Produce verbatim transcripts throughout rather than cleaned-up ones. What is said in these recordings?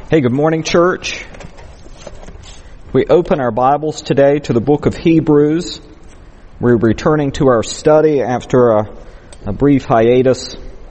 Hey, good morning, church. We open our Bibles today to the book of Hebrews. We're returning to our study after a, a brief hiatus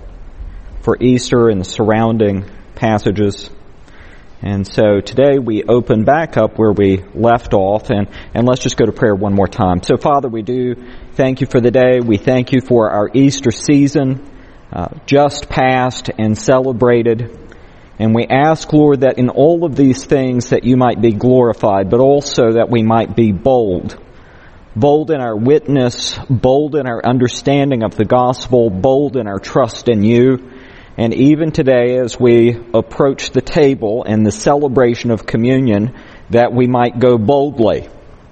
for Easter and the surrounding passages. And so today we open back up where we left off, and, and let's just go to prayer one more time. So, Father, we do thank you for the day. We thank you for our Easter season, uh, just passed and celebrated. And we ask, Lord, that in all of these things that you might be glorified, but also that we might be bold. Bold in our witness, bold in our understanding of the gospel, bold in our trust in you. And even today, as we approach the table and the celebration of communion, that we might go boldly.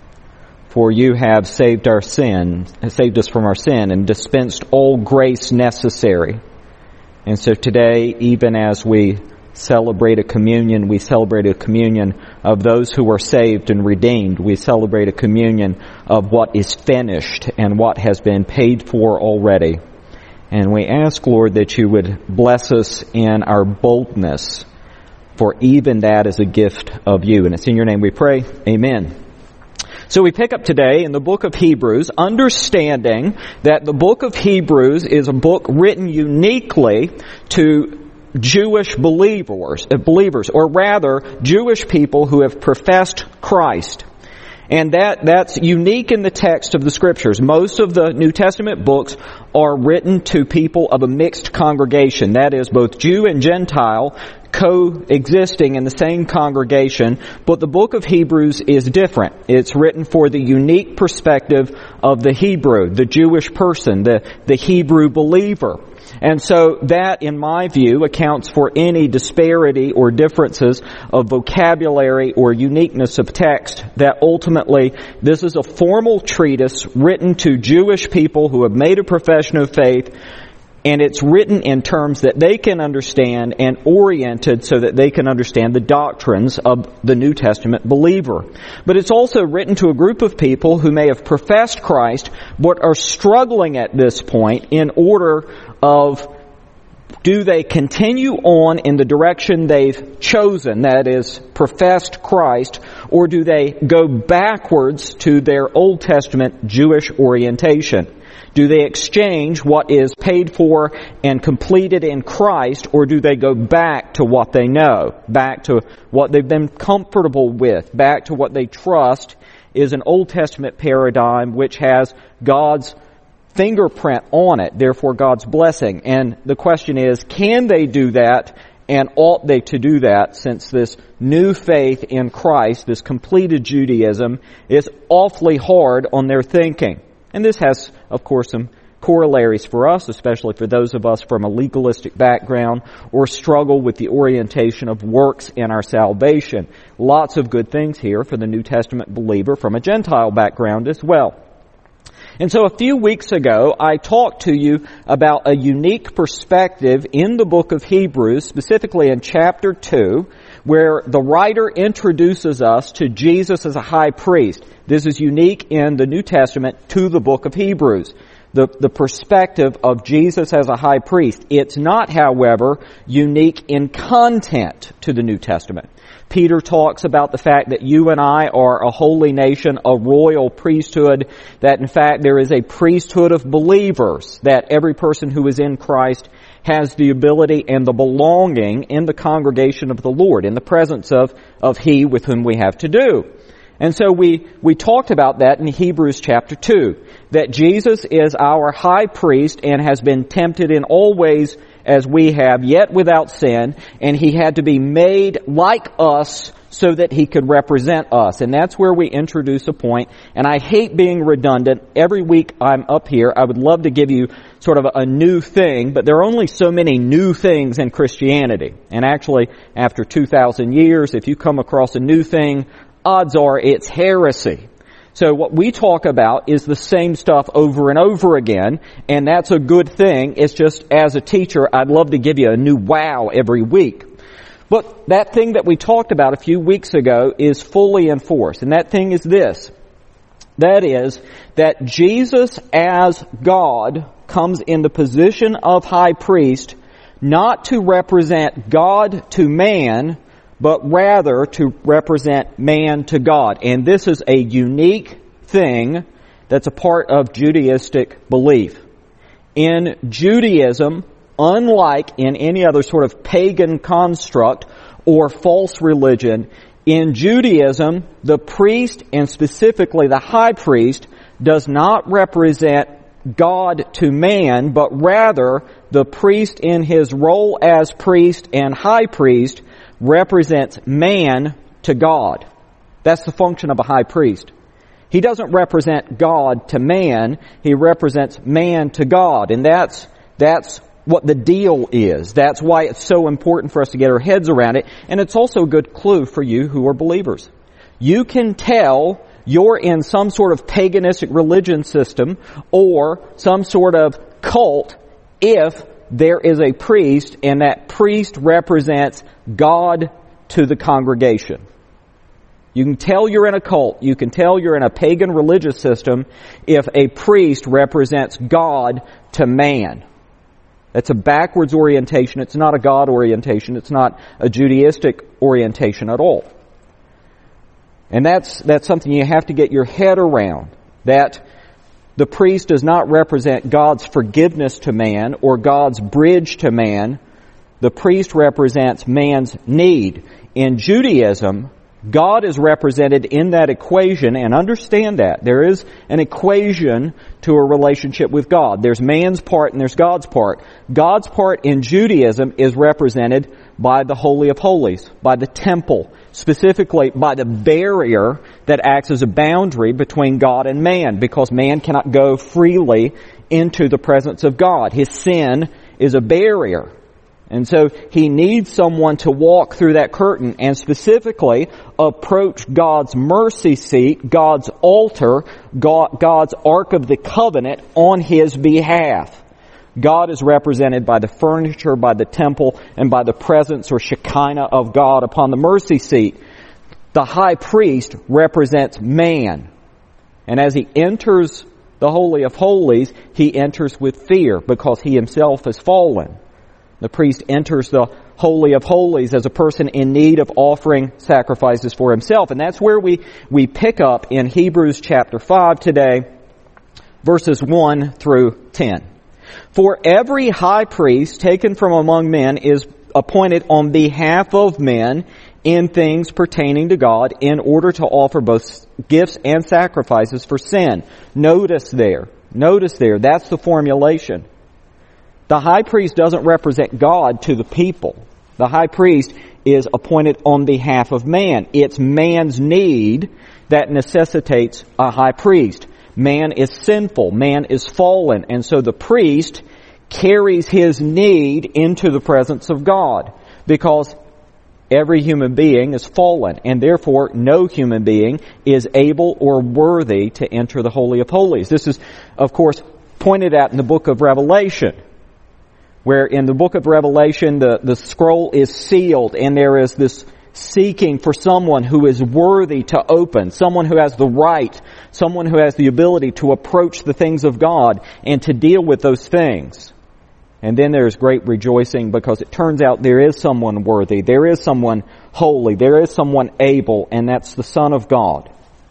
For you have saved our sin, saved us from our sin, and dispensed all grace necessary. And so today, even as we celebrate a communion, we celebrate a communion of those who are saved and redeemed. We celebrate a communion of what is finished and what has been paid for already. And we ask, Lord, that you would bless us in our boldness, for even that is a gift of you. And it's in your name we pray. Amen. So we pick up today in the book of Hebrews, understanding that the book of Hebrews is a book written uniquely to Jewish believers, believers, or rather, Jewish people who have professed Christ. And that, that's unique in the text of the Scriptures. Most of the New Testament books are written to people of a mixed congregation. That is, both Jew and Gentile coexisting in the same congregation. But the book of Hebrews is different. It's written for the unique perspective of the Hebrew, the Jewish person, the, the Hebrew believer. And so that, in my view, accounts for any disparity or differences of vocabulary or uniqueness of text, that ultimately this is a formal treatise written to Jewish people who have made a profession of faith, and it's written in terms that they can understand and oriented so that they can understand the doctrines of the New Testament believer. But it's also written to a group of people who may have professed Christ but are struggling at this point in order of, do they continue on in the direction they've chosen, that is, professed Christ, or do they go backwards to their Old Testament Jewish orientation? Do they exchange what is paid for and completed in Christ, or do they go back to what they know, back to what they've been comfortable with, back to what they trust is an Old Testament paradigm which has God's fingerprint on it, therefore God's blessing? And the question is, can they do that, and ought they to do that, since this new faith in Christ, this completed Judaism, is awfully hard on their thinking? And this has, of course, some corollaries for us, especially for those of us from a legalistic background or struggle with the orientation of works in our salvation. Lots of good things here for the New Testament believer from a Gentile background as well. And so a few weeks ago, I talked to you about a unique perspective in the book of Hebrews, specifically in chapter two, where the writer introduces us to Jesus as a high priest. This is unique in the New Testament to the book of Hebrews, the, the perspective of Jesus as a high priest. It's not, however, unique in content to the New Testament. Peter talks about the fact that you and I are a holy nation, a royal priesthood, that in fact there is a priesthood of believers, that every person who is in Christ has the ability and the belonging in the congregation of the Lord, in the presence of, of He with whom we have to do. And so we, we talked about that in Hebrews chapter two, that Jesus is our high priest and has been tempted in all ways as we have, yet without sin, and He had to be made like us so that He could represent us. And that's where we introduce a point, and I hate being redundant. Every week I'm up here, I would love to give you sort of a new thing, but there are only so many new things in Christianity. And actually, after two thousand years, if you come across a new thing, odds are it's heresy. So what we talk about is the same stuff over and over again, and that's a good thing. It's just, as a teacher, I'd love to give you a new wow every week. But that thing that we talked about a few weeks ago is fully in force, and that thing is this. That is, that Jesus as God comes in the position of high priest, not to represent God to man, but rather to represent man to God. And this is a unique thing that's a part of Judaistic belief. In Judaism, unlike in any other sort of pagan construct or false religion, in Judaism, the priest, and specifically the high priest, does not represent God to man, but rather the priest in his role as priest and high priest represents man to God. That's the function of a high priest. He doesn't represent God to man, he represents man to God. And that's, that's what the deal is. That's why it's so important for us to get our heads around it. And it's also a good clue for you who are believers. You can tell you're in some sort of paganistic religion system or some sort of cult if there is a priest and that priest represents God to the congregation. You can tell you're in a cult, you can tell you're in a pagan religious system if a priest represents God to man. That's a backwards orientation. It's not a God orientation. It's not a Judaistic orientation at all. And that's, that's something you have to get your head around. That the priest does not represent God's forgiveness to man or God's bridge to man. The priest represents man's need. In Judaism, God is represented in that equation, and understand that. There is an equation to a relationship with God. There's man's part and there's God's part. God's part in Judaism is represented by the Holy of Holies, by the temple, specifically by the barrier that acts as a boundary between God and man, because man cannot go freely into the presence of God. His sin is a barrier. And so he needs someone to walk through that curtain and specifically approach God's mercy seat, God's altar, God, God's Ark of the Covenant on his behalf. God is represented by the furniture, by the temple, and by the presence or Shekinah of God upon the mercy seat. The high priest represents man. And as he enters the Holy of Holies, he enters with fear because he himself has fallen. The priest enters the Holy of Holies as a person in need of offering sacrifices for himself. And that's where we, we pick up in Hebrews chapter five today, verses one through ten. For every high priest taken from among men is appointed on behalf of men in things pertaining to God in order to offer both gifts and sacrifices for sin. Notice there, notice there, that's the formulation. The high priest doesn't represent God to the people. The high priest is appointed on behalf of man. It's man's need that necessitates a high priest. Man is sinful. Man is fallen. And so the priest carries his need into the presence of God because every human being is fallen, and therefore no human being is able or worthy to enter the Holy of Holies. This is, of course, pointed out in the book of Revelation, where in the book of Revelation the, the scroll is sealed and there is this seeking for someone who is worthy to open, someone who has the right, someone who has the ability to approach the things of God and to deal with those things. And then there is great rejoicing because it turns out there is someone worthy, there is someone holy, there is someone able, and that's the Son of God,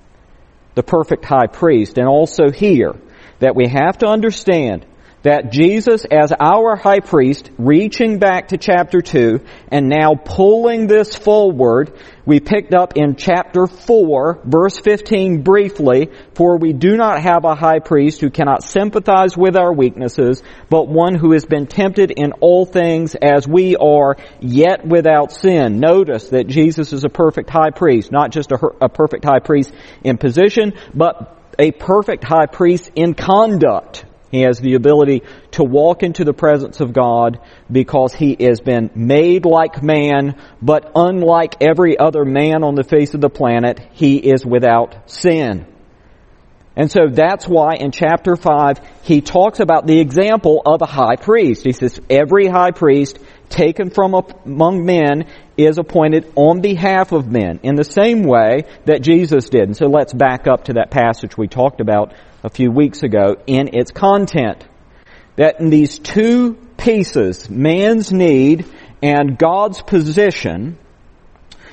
the perfect high priest. And also here, that we have to understand that Jesus, as our high priest, reaching back to chapter two and now pulling this forward, we picked up in chapter four, verse fifteen briefly, for we do not have a high priest who cannot sympathize with our weaknesses, but one who has been tempted in all things as we are, yet without sin. Notice that Jesus is a perfect high priest, not just a, a perfect high priest in position, but a perfect high priest in conduct. He has the ability to walk into the presence of God because he has been made like man, but unlike every other man on the face of the planet, he is without sin. And so that's why in chapter five, he talks about the example of a high priest. He says, every high priest taken from among men is appointed on behalf of men in the same way that Jesus did. And so let's back up to that passage we talked about a few weeks ago in its content. That in these two pieces, man's need and God's position,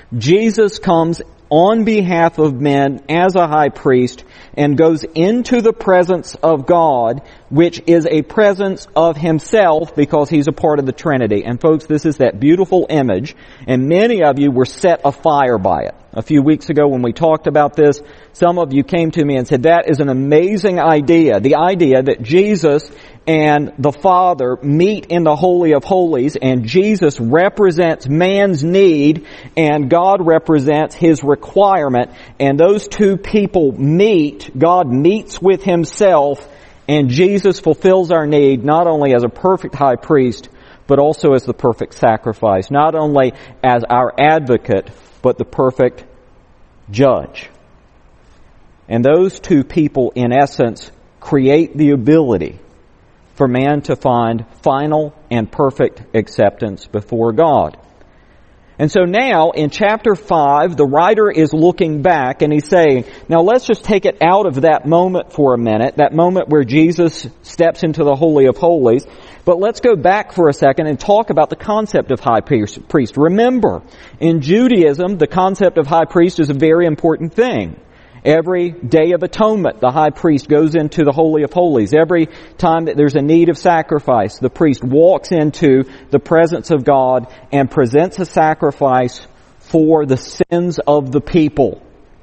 Jesus comes on behalf of men as a high priest and goes into the presence of God, which is a presence of himself because he's a part of the Trinity. And folks, this is that beautiful image, and many of you were set afire by it. A few weeks ago when we talked about this, some of you came to me and said, that is an amazing idea. The idea that Jesus and the Father meet in the Holy of Holies, and Jesus represents man's need and God represents his requirement, and those two people meet, God meets with himself, and Jesus fulfills our need not only as a perfect high priest, but also as the perfect sacrifice, not only as our advocate, but the perfect judge. And those two people, in essence, create the ability for man to find final and perfect acceptance before God. And so now, in chapter five, the writer is looking back and he's saying, now let's just take it out of that moment for a minute, that moment where Jesus steps into the Holy of Holies, but let's go back for a second and talk about the concept of high priest. Remember, in Judaism, the concept of high priest is a very important thing. Every Day of Atonement, the high priest goes into the Holy of Holies. Every time that there's a need of sacrifice, the priest walks into the presence of God and presents a sacrifice for the sins of the people.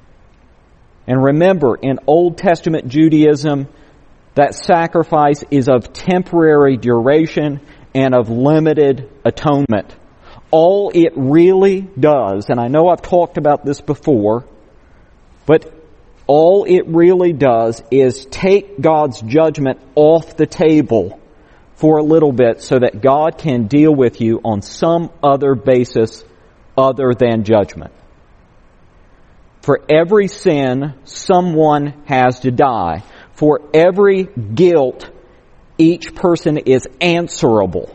And remember, in Old Testament Judaism, that sacrifice is of temporary duration and of limited atonement. All it really does, and I know I've talked about this before, but all it really does is take God's judgment off the table for a little bit so that God can deal with you on some other basis other than judgment. For every sin, someone has to die. For every guilt, each person is answerable.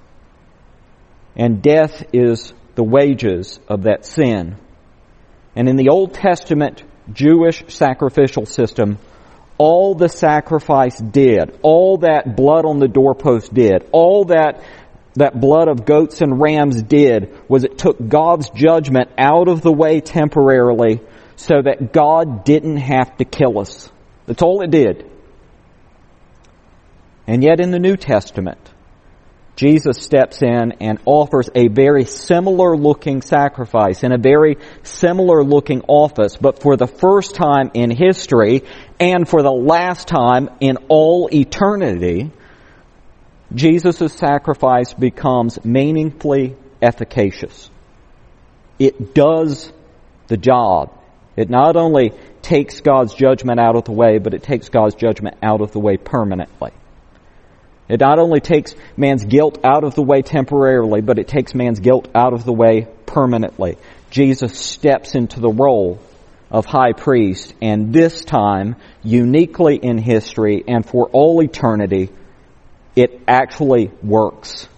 And death is the wages of that sin. And in the Old Testament Jewish sacrificial system, all the sacrifice did, all that blood on the doorpost did, all that that blood of goats and rams did, was it took God's judgment out of the way temporarily so that God didn't have to kill us. That's all it did. And yet in the New Testament, Jesus steps in and offers a very similar looking sacrifice in a very similar looking office, but for the first time in history and for the last time in all eternity, Jesus' sacrifice becomes meaningfully efficacious. It does the job. It not only takes God's judgment out of the way, but it takes God's judgment out of the way permanently. It not only takes man's guilt out of the way temporarily, but it takes man's guilt out of the way permanently. Jesus steps into the role of high priest, and this time, uniquely in history and for all eternity, it actually works.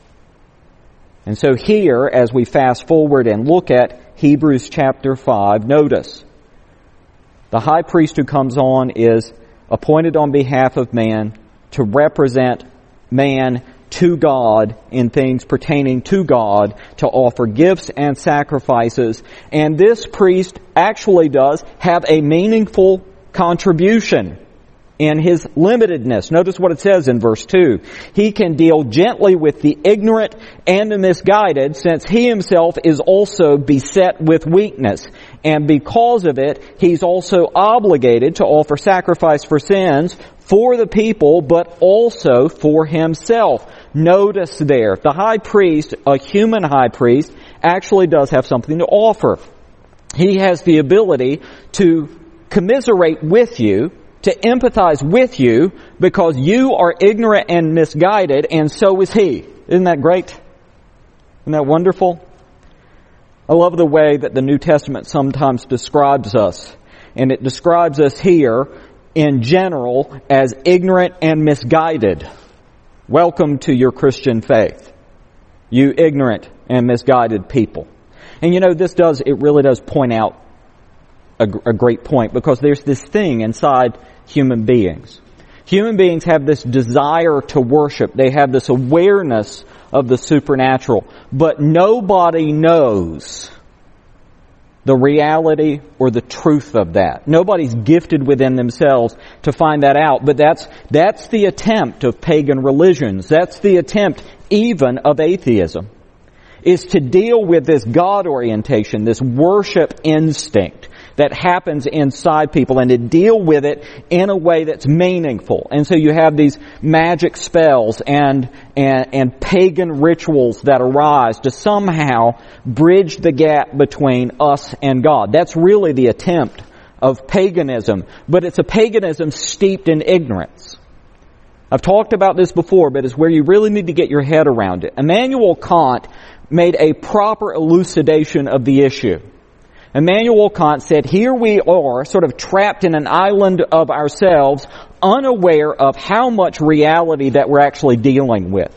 And so here, as we fast forward and look at Hebrews chapter five, notice, the high priest who comes on is appointed on behalf of man to represent man to God in things pertaining to God, to offer gifts and sacrifices. And this priest actually does have a meaningful contribution in his limitedness. Notice what it says in verse two. He can deal gently with the ignorant and the misguided, since he himself is also beset with weakness. And because of it, he's also obligated to offer sacrifice for sins for the people, but also for himself. Notice there, the high priest, a human high priest, actually does have something to offer. He has the ability to commiserate with you, to empathize with you, because you are ignorant and misguided, and so is he. Isn't that great? Isn't that wonderful? I love the way that the New Testament sometimes describes us. And it describes us here, in general, as ignorant and misguided. Welcome to your Christian faith, you ignorant and misguided people. And you know, this does, it really does point out a, a great point, because there's this thing inside human beings. Human beings have this desire to worship. They have this awareness of the supernatural. But nobody knows the reality or the truth of that. Nobody's gifted within themselves to find that out, but that's, that's the attempt of pagan religions. That's the attempt even of atheism, is to deal with this God orientation, this worship instinct that happens inside people, and to deal with it in a way that's meaningful. And so you have these magic spells and, and, and pagan rituals that arise to somehow bridge the gap between us and God. That's really the attempt of paganism, but it's a paganism steeped in ignorance. I've talked about this before, but it's where you really need to get your head around it. Immanuel Kant made a proper elucidation of the issue. Immanuel Kant said, here we are, sort of trapped in an island of ourselves, unaware of how much reality that we're actually dealing with.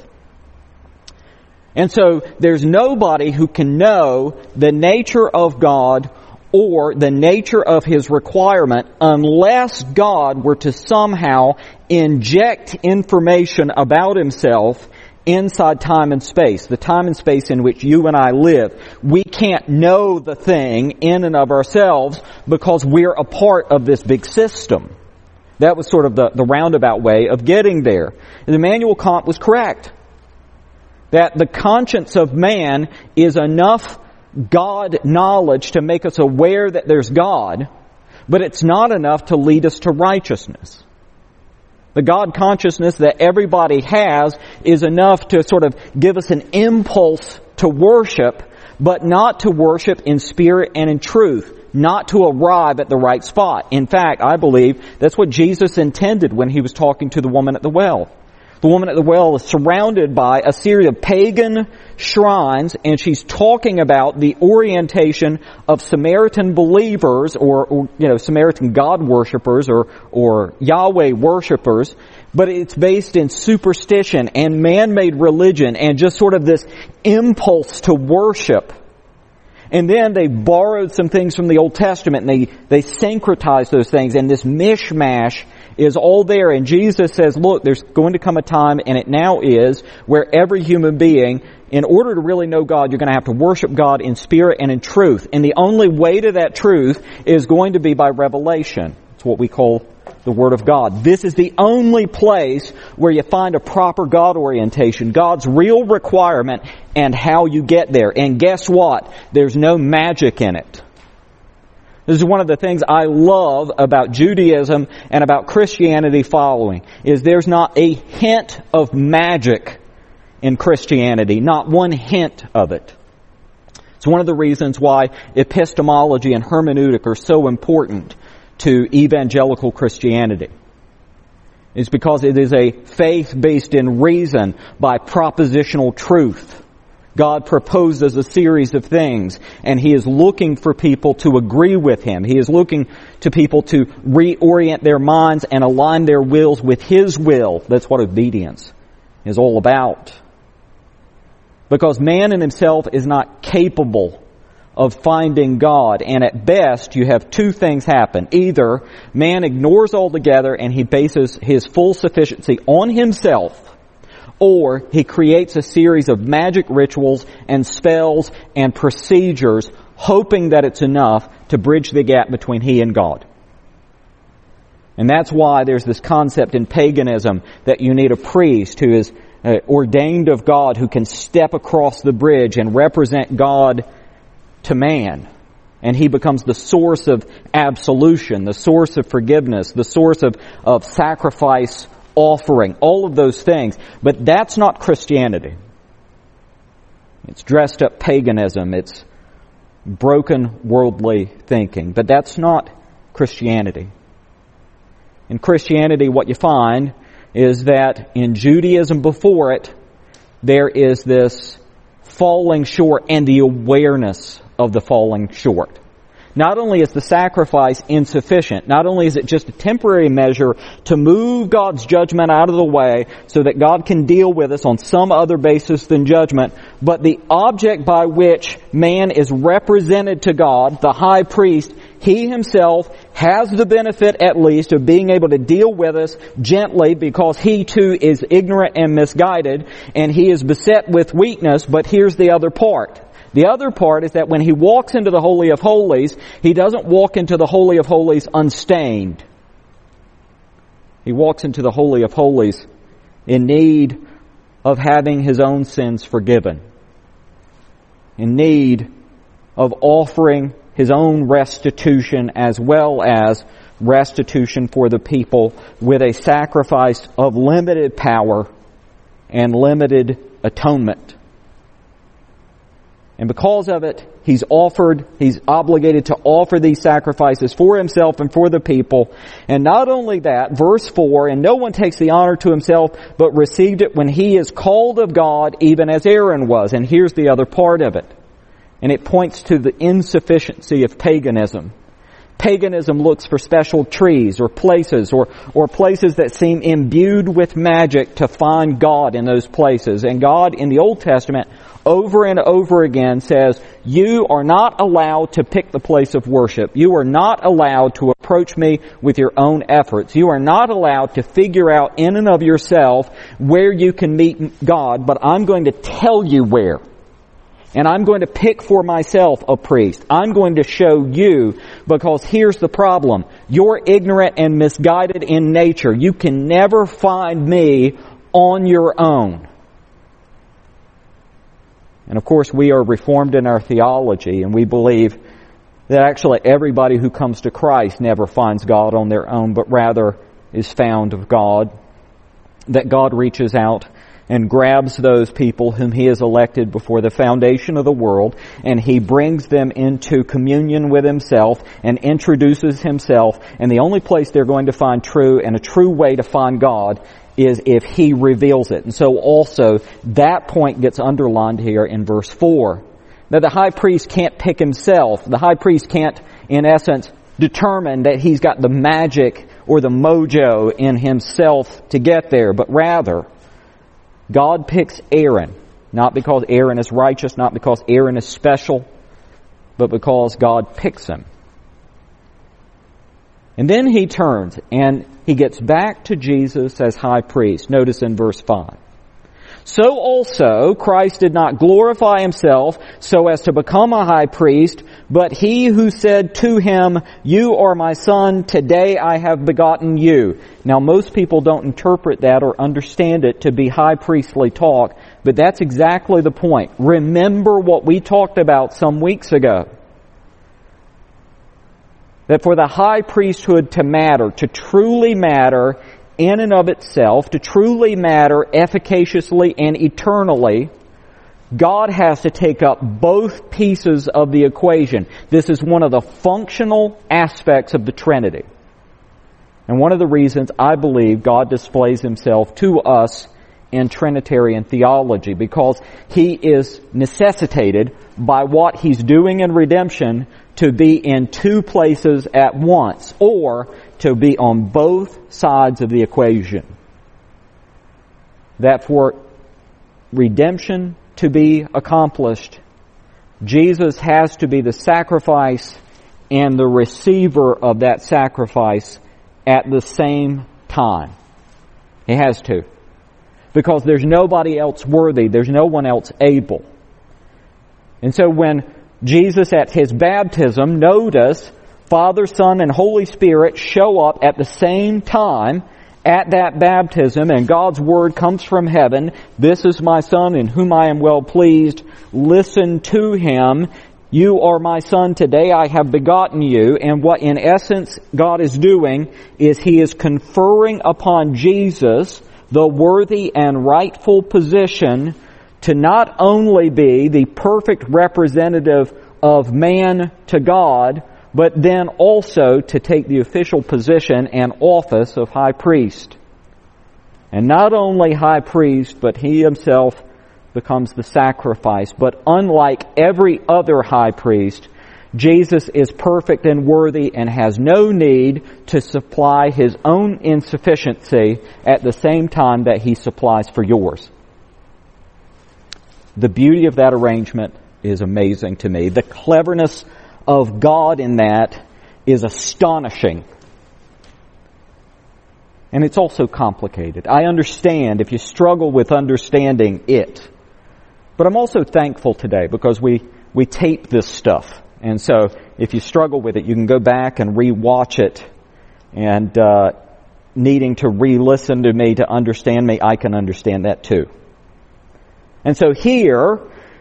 And so there's nobody who can know the nature of God or the nature of His requirement unless God were to somehow inject information about Himself inside time and space, the time and space in which you and I live. We can't know the thing in and of ourselves because we're a part of this big system. That was sort of the, the roundabout way of getting there. And Immanuel Kant was correct. That the conscience of man is enough God knowledge to make us aware that there's God, but it's not enough to lead us to righteousness. The God consciousness that everybody has is enough to sort of give us an impulse to worship, but not to worship in spirit and in truth, not to arrive at the right spot. In fact, I believe that's what Jesus intended when He was talking to the woman at the well. The woman at the well is surrounded by a series of pagan shrines, and she's talking about the orientation of Samaritan believers, or, or you know, Samaritan God worshippers, or, or Yahweh worshippers, but it's based in superstition and man-made religion and just sort of this impulse to worship. And then they borrowed some things from the Old Testament and they, they syncretized those things, and this mishmash is all there. And Jesus says, look, there's going to come a time, and it now is, where every human being, in order to really know God, you're going to have to worship God in spirit and in truth. And the only way to that truth is going to be by revelation. It's what we call the Word of God. This is the only place where you find a proper God orientation, God's real requirement, and how you get there. And guess what? There's no magic in it. This is one of the things I love about Judaism and about Christianity following, is there's not a hint of magic in Christianity, not one hint of it. It's one of the reasons why epistemology and hermeneutic are so important to evangelical Christianity. It's because it is a faith based in reason by propositional truth. God proposes a series of things, and He is looking for people to agree with Him. He is looking to people to reorient their minds and align their wills with His will. That's what obedience is all about. Because man in himself is not capable of finding God, and at best you have two things happen. Either man ignores altogether and he bases his full sufficiency on himself, or he creates a series of magic rituals and spells and procedures, hoping that it's enough to bridge the gap between he and God. And that's why there's this concept in paganism that you need a priest who is uh, ordained of God, who can step across the bridge and represent God to man. And he becomes the source of absolution, the source of forgiveness, the source of, of sacrifice offering, all of those things. But that's not Christianity. It's dressed up paganism. It's broken worldly thinking. But that's not Christianity. In Christianity, what you find is that in Judaism before it, there is this falling short and the awareness of the falling short. Not only is the sacrifice insufficient, not only is it just a temporary measure to move God's judgment out of the way so that God can deal with us on some other basis than judgment, but the object by which man is represented to God, the high priest, he himself has the benefit at least of being able to deal with us gently, because he too is ignorant and misguided, and he is beset with weakness. But here's the other part. The other part is that when he walks into the Holy of Holies, he doesn't walk into the Holy of Holies unstained. He walks into the Holy of Holies in need of having his own sins forgiven, in need of offering his own restitution as well as restitution for the people with a sacrifice of limited power and limited atonement. And because of it, he's offered, he's obligated to offer these sacrifices for himself and for the people. And not only that, verse four, and no one takes the honor to himself, but received it when he is called of God, even as Aaron was. And here's the other part of it. And it points to the insufficiency of paganism. Paganism looks for special trees or places or, or places that seem imbued with magic to find God in those places. And God in the Old Testament over and over again says, you are not allowed to pick the place of worship. You are not allowed to approach me with your own efforts. You are not allowed to figure out in and of yourself where you can meet God, but I'm going to tell you where. And I'm going to pick for myself a priest. I'm going to show you, because here's the problem. You're ignorant and misguided in nature. You can never find me on your own. And of course, we are reformed in our theology, and we believe that actually everybody who comes to Christ never finds God on their own, but rather is found of God. That God reaches out and grabs those people whom He has elected before the foundation of the world, and He brings them into communion with Himself and introduces Himself. And the only place they're going to find true and a true way to find God is if He reveals it. And so also that point gets underlined here in verse four. That the high priest can't pick himself. The high priest can't, in essence, determine that he's got the magic or the mojo in himself to get there, but rather God picks Aaron, not because Aaron is righteous, not because Aaron is special, but because God picks him. And then he turns and he gets back to Jesus as high priest. Notice in verse five. So also Christ did not glorify himself so as to become a high priest, but he who said to him, you are my son, today I have begotten you. Now most people don't interpret that or understand it to be high priestly talk, but that's exactly the point. Remember what we talked about some weeks ago. That for the high priesthood to matter, to truly matter in and of itself, to truly matter efficaciously and eternally, God has to take up both pieces of the equation. This is one of the functional aspects of the Trinity. And one of the reasons I believe God displays Himself to us in Trinitarian theology, because He is necessitated by what He's doing in redemption to be in two places at once, or to be on both sides of the equation. That for redemption to be accomplished, Jesus has to be the sacrifice and the receiver of that sacrifice at the same time. He has to. Because there's nobody else worthy, there's no one else able. And so when Jesus at His baptism, notice, Father, Son, and Holy Spirit show up at the same time at that baptism, and God's Word comes from heaven. This is my Son in whom I am well pleased. Listen to Him. You are my Son, today I have begotten you. And what in essence God is doing is He is conferring upon Jesus the worthy and rightful position to not only be the perfect representative of man to God, but then also to take the official position and office of high priest. And not only high priest, but He Himself becomes the sacrifice. But unlike every other high priest, Jesus is perfect and worthy and has no need to supply His own insufficiency at the same time that He supplies for yours. The beauty of that arrangement is amazing to me. The cleverness of God in that is astonishing. And it's also complicated. I understand if you struggle with understanding it. But I'm also thankful today because we we tape this stuff. And so if you struggle with it, you can go back and re-watch it. And uh, needing to re-listen to me to understand me, I can understand that too. And so here,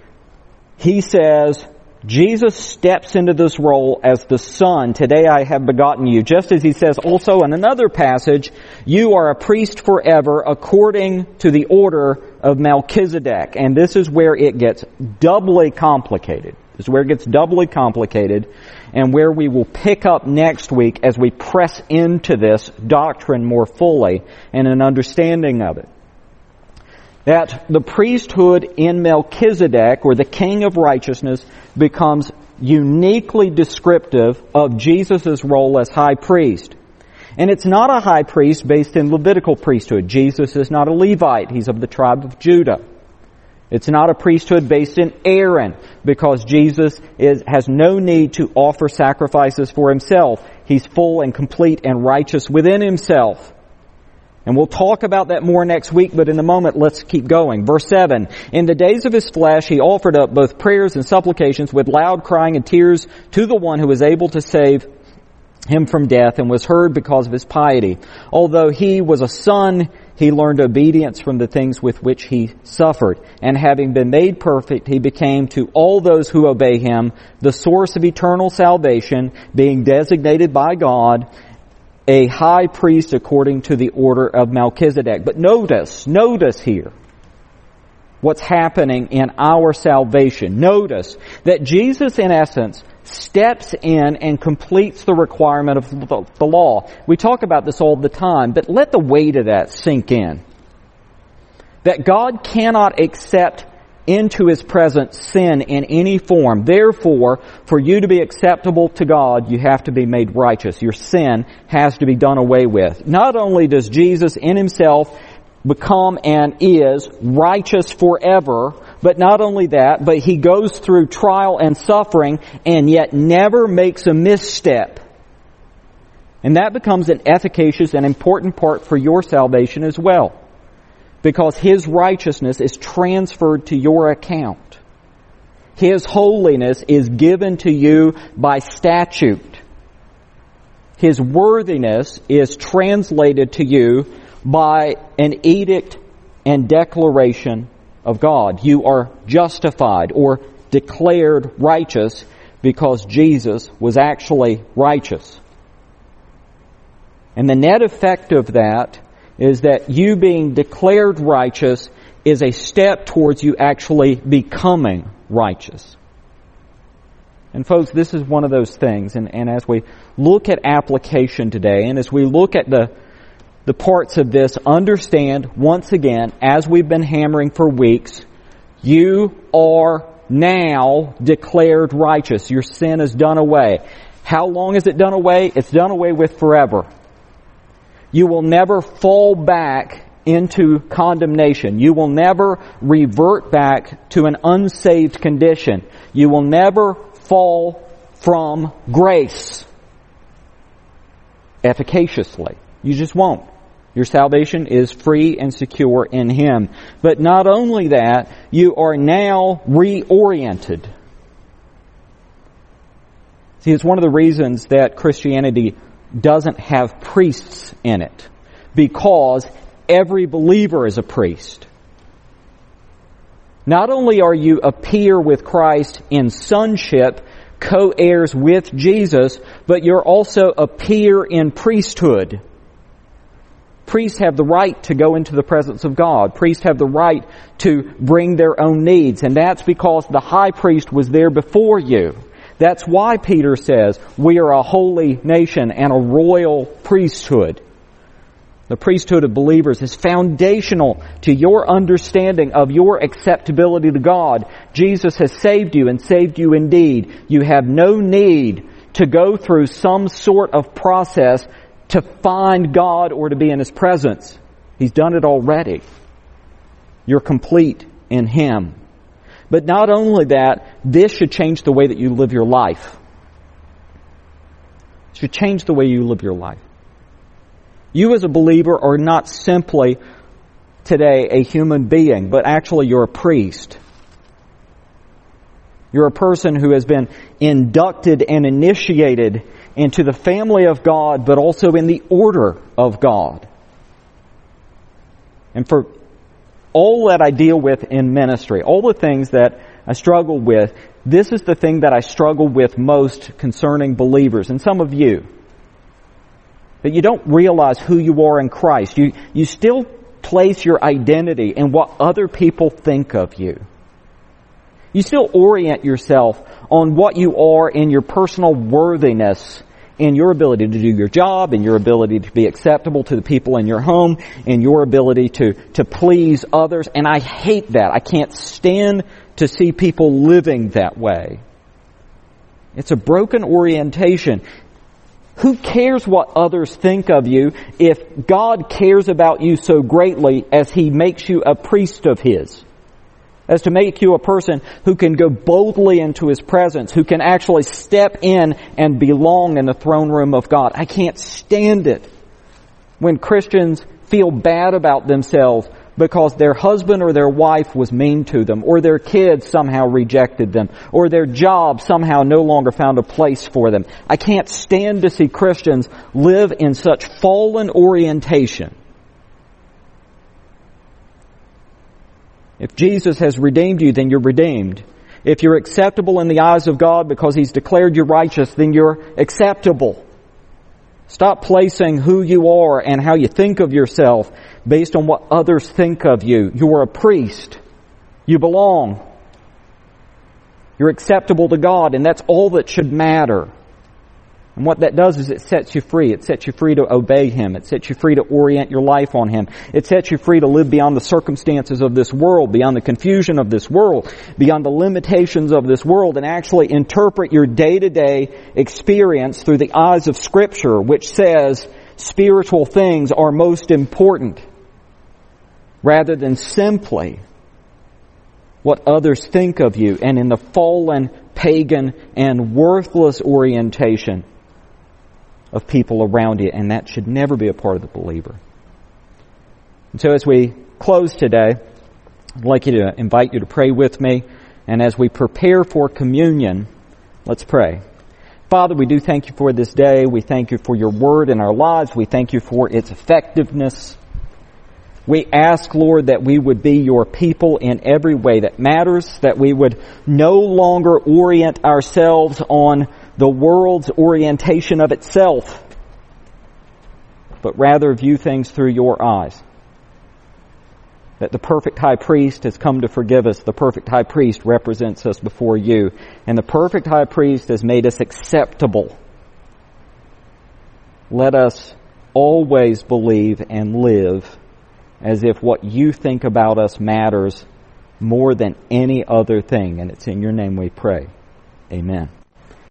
he says, Jesus steps into this role as the Son. Today I have begotten you. Just as he says also in another passage, you are a priest forever according to the order of Melchizedek. And this is where it gets doubly complicated. This is where it gets doubly complicated and where we will pick up next week as we press into this doctrine more fully and an understanding of it. That the priesthood in Melchizedek, or the king of righteousness, becomes uniquely descriptive of Jesus' role as high priest. And it's not a high priest based in Levitical priesthood. Jesus is not a Levite. He's of the tribe of Judah. It's not a priesthood based in Aaron, because Jesus is, has no need to offer sacrifices for himself. He's full and complete and righteous within himself. And we'll talk about that more next week, but in a moment, let's keep going. Verse seven, in the days of his flesh, he offered up both prayers and supplications with loud crying and tears to the one who was able to save him from death, and was heard because of his piety. Although he was a son, he learned obedience from the things with which he suffered. And having been made perfect, he became to all those who obey him the source of eternal salvation, being designated by God a high priest according to the order of Melchizedek. But notice, notice here what's happening in our salvation. Notice that Jesus, in essence, steps in and completes the requirement of the law. We talk about this all the time, but let the weight of that sink in. That God cannot accept into His presence sin in any form. Therefore, for you to be acceptable to God, you have to be made righteous. Your sin has to be done away with. Not only does Jesus in Himself become and is righteous forever, but not only that, but He goes through trial and suffering and yet never makes a misstep. And that becomes an efficacious and important part for your salvation as well, because His righteousness is transferred to your account. His holiness is given to you by statute. His worthiness is translated to you by an edict and declaration of God. You are justified or declared righteous because Jesus was actually righteous. And the net effect of that is that you being declared righteous is a step towards you actually becoming righteous. And folks, this is one of those things, and, and as we look at application today, and as we look at the the parts of this, understand, once again, as we've been hammering for weeks, you are now declared righteous. Your sin is done away. How long is it done away? It's done away with forever. You will never fall back into condemnation. You will never revert back to an unsaved condition. You will never fall from grace efficaciously. You just won't. Your salvation is free and secure in Him. But not only that, you are now reoriented. See, it's one of the reasons that Christianity doesn't have priests in it, because every believer is a priest. Not only are you a peer with Christ in sonship, co-heirs with Jesus, but you're also a peer in priesthood. Priests have the right to go into the presence of God. Priests have the right to bring their own needs, and that's because the high priest was there before you. That's why Peter says we are a holy nation and a royal priesthood. The priesthood of believers is foundational to your understanding of your acceptability to God. Jesus has saved you, and saved you indeed. You have no need to go through some sort of process to find God or to be in His presence. He's done it already. You're complete in Him. But not only that, this should change the way that you live your life. It should change the way you live your life. You as a believer are not simply today a human being, but actually you're a priest. You're a person who has been inducted and initiated into the family of God, but also in the order of God. And for all that I deal with in ministry, all the things that I struggle with, this is the thing that I struggle with most concerning believers, and some of you. That you don't realize who you are in Christ. You, you still place your identity in what other people think of you. You still orient yourself on what you are in your personal worthiness, in your ability to do your job, in your ability to be acceptable to the people in your home, in your ability to, to please others. And I hate that. I can't stand to see people living that way. It's a broken orientation. Who cares what others think of you if God cares about you so greatly as He makes you a priest of His? As to make you a person who can go boldly into His presence, who can actually step in and belong in the throne room of God. I can't stand it when Christians feel bad about themselves because their husband or their wife was mean to them, or their kids somehow rejected them, or their job somehow no longer found a place for them. I can't stand to see Christians live in such fallen orientation. If Jesus has redeemed you, then you're redeemed. If you're acceptable in the eyes of God because He's declared you righteous, then you're acceptable. Stop placing who you are and how you think of yourself based on what others think of you. You are a priest. You belong. You're acceptable to God, and that's all that should matter. And what that does is it sets you free. It sets you free to obey Him. It sets you free to orient your life on Him. It sets you free to live beyond the circumstances of this world, beyond the confusion of this world, beyond the limitations of this world, and actually interpret your day-to-day experience through the eyes of Scripture, which says spiritual things are most important, rather than simply what others think of you, and in the fallen, pagan, and worthless orientation of people around you, and that should never be a part of the believer. And so as we close today, I'd like you to invite you to pray with me, and as we prepare for communion, let's pray. Father, we do thank You for this day. We thank You for Your Word in our lives. We thank You for its effectiveness. We ask, Lord, that we would be Your people in every way that matters, that we would no longer orient ourselves on the world's orientation of itself, but rather view things through Your eyes. That the perfect high priest has come to forgive us. The perfect high priest represents us before You. And the perfect high priest has made us acceptable. Let us always believe and live as if what You think about us matters more than any other thing. And it's in Your name we pray. Amen.